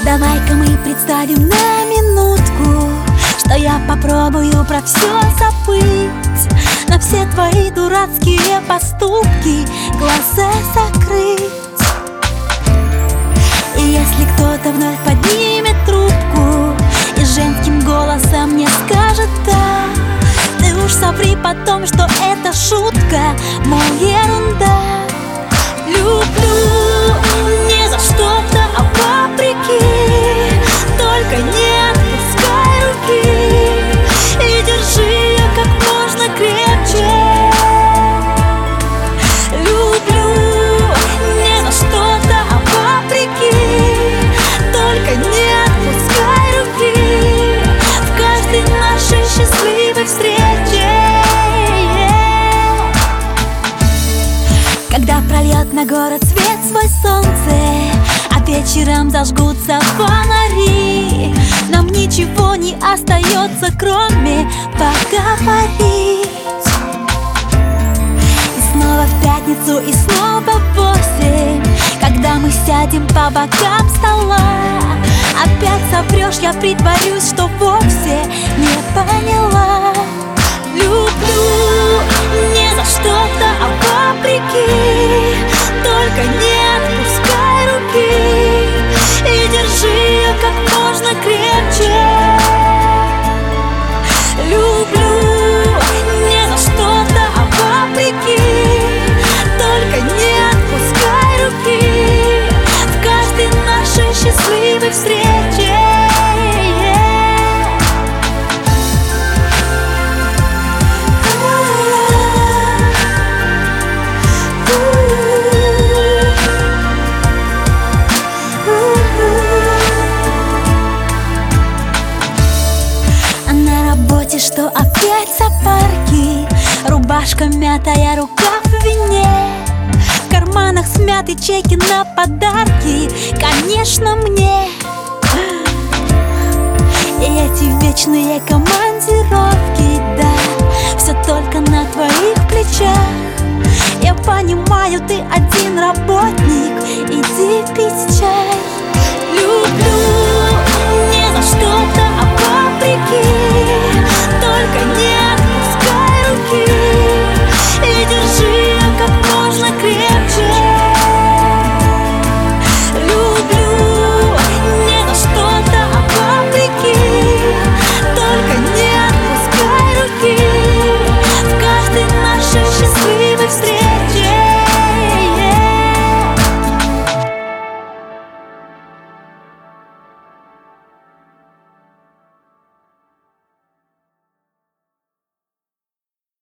Давай-ка мы представим на минутку, что я попробую про все забыть, на все твои дурацкие поступки глаза закрыть. И если кто-то вновь поднимет трубку и женским голосом мне скажет «да», ты уж соври потом, что это шутка, мол, ерунда. Люблю не за что-то, а вопреки, только не отпускай руки и держи ее как можно крепче. Люблю не за что-то, а вопреки, только не отпускай руки в каждой нашей счастливой встрече. Когда прольет на город свет свой солнце, а вечером зажгутся фонари, нам ничего не остается, кроме поговорить. И снова в пятницу, и снова в 8, когда мы сядем по бокам стола, опять соврешь, я притворюсь, что вовсе не поняла. Люблю не за что-то, а вопреки, только не отпускай руки и держи ее как можно крепче. Люблю не за что-то, а вопреки, только не отпускай руки в каждой нашей счастливой встрече. Что опять запарки, рубашка мятая, рукав в вине, в карманах смяты чеки на подарки, конечно, мне. И эти вечные командировки, да, все только на твоих плечах. Я понимаю, ты один работник, иди пить чай.